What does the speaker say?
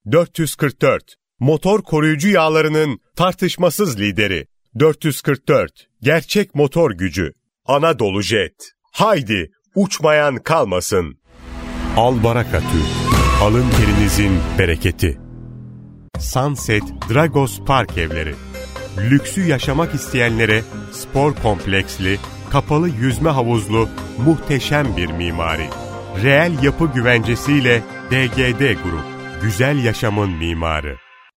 444. Motor koruyucu yağlarının tartışmasız lideri. 444. Gerçek motor gücü. Anadolu Jet. Haydi, uçmayan kalmasın. Albaraka Türk. Alın terinizin bereketi. Sunset Dragos Park Evleri. Lüksü yaşamak isteyenlere spor kompleksli, kapalı yüzme havuzlu, muhteşem bir mimari. Reel yapı güvencesiyle DGD Grup. Güzel yaşamın mimarı.